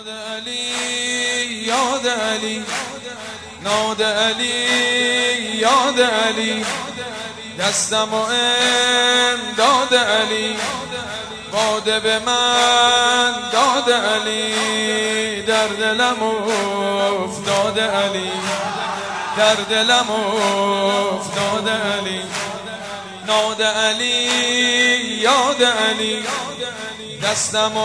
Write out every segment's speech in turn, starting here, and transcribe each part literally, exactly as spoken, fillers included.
ناد علی یاد علی، ناد علی یاد علی، دستم و امداد علی، باده به من داد علی، در دلم افتاد علی، در دلم افتاد علی. ناد علی یاد علی، دستم و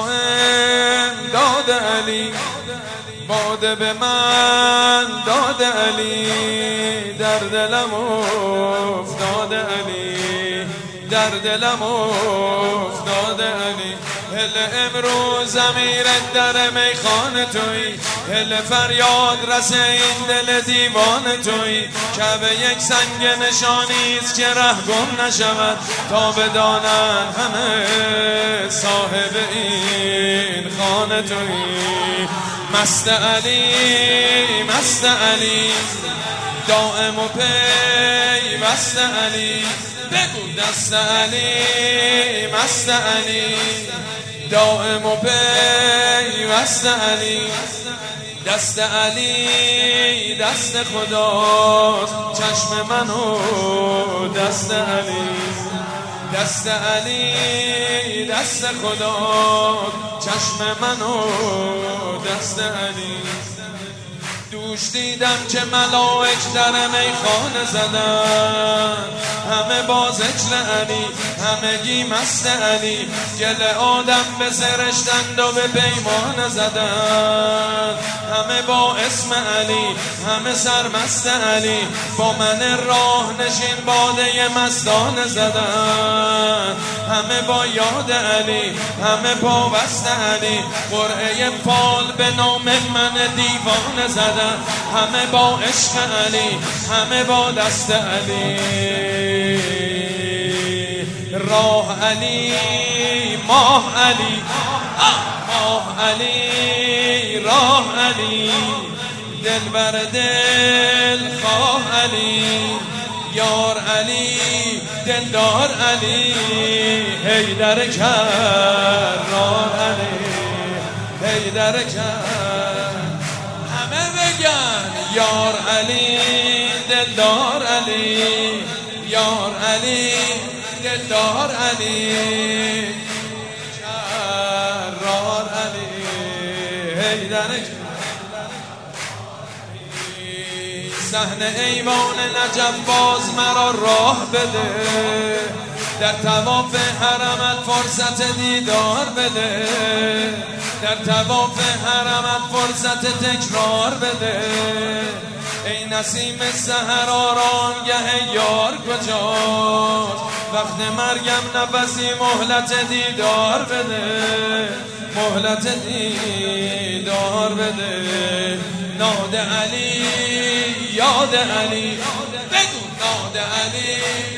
امداد علی، باده به من داد علی، در دلم افتاد علی، در دلم افتاد علی. هل امروز امیرت در میخانه توی، هل فریاد رس این دل دیوان توی، کعبه یک سنگ نشانیست که ره گم نشود، تا بدانن همه صاحب این خانه توی. مست علی مست علی، دائم و پی مست علی، بگو دست علی مست علی، دائم و پی مست علی. دست علی دست خداست، چشم منو دست علی، دست علی دست خداست، چشم منو دست علی. دوش دیدم که ملائک در میخانه زدن، همه با ذکر علی، همگی مست علی، گل آدم به سرشتند و به پیمان زدن، همه با اسم علی، همه سرمست علی، با من راه نشین باده مستانه زدن، همه با یاد علی، همه پابست علی، قرعه فال به نام من دیوانه زدن، همه با عشق علی، همه با دست علی. راه علی ماه علی، ماه علی راه علی، دل بر دل خواه علی، یار علی دلدار علی، حیدر کرار علی، حیدر کرار. همه بگن یار علی دلدار علی، یار علی دلدار علی، کرار علی، حیدر کرار. صحن ایوان نجف باز مرا راه بده، در طواف حرمت فرصت دیدار بده، در طواف حرمت فرصت تکرار بده. ای نسیم سحر آرامگه یار کجاست، وقت مرگم نفسی مهلت دیدار بده، مهلت دیدار بده. ناد علی یاد علی، بگو ناد علی،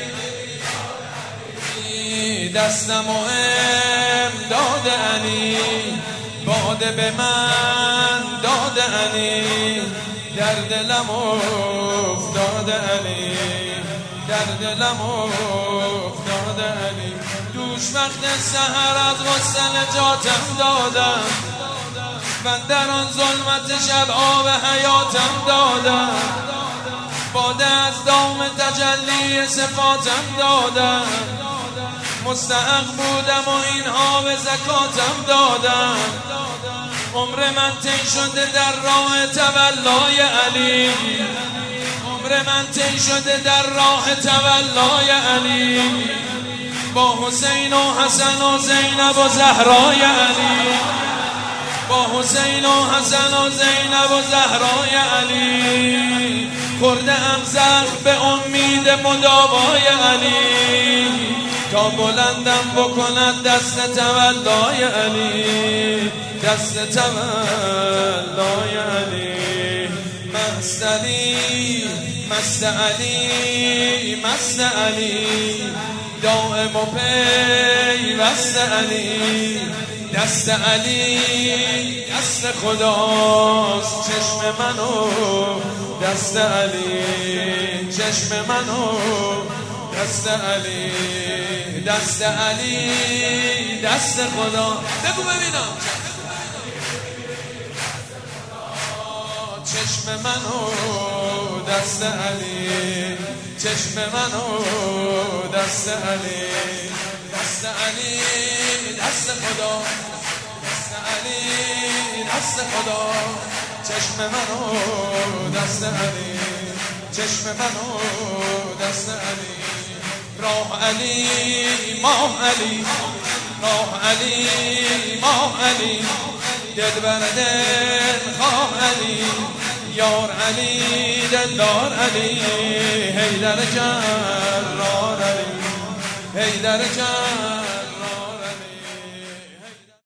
دستم و امداد علی، باده به من داد علی، در دلم افتاد علی، در دلم افتاد علی. دوش وقت سحر از غسل جاتم دادم، من در آن ظلمت شب آب حیاتم دادم، باده از دام تجلی صفاتم دادم، مستحق بودم و اینها به زکاتم دادم. عمر من طی شده در راه تولای علی، عمر من طی شده در راه تولای علی، با حسین و حسن و زینب و زهرای علی، با حسین و حسن و زینب و زهرای علی، خورده ام زخم به امید مداوای علی، تا بلندم بکند دست تولای علی، دست تولای علی. مست علی مست علی مست علی، دائم و پیوست علی، دست علی دست خداست، چشم منو دست علی، چشم منو دست علی، دست علی دست خدا. بگو ببینم چشم منو دست علی، چشم منو دست علی، دست علی دست خدا، دست علی دست خدا، چشم منو دست علی، چشم منو دست علی، راه علی ماه علی، راه علی ماه علی، دل بر دل خواه علی، یار علی دلدار علی، حیدر جرار علی، حیدر جرار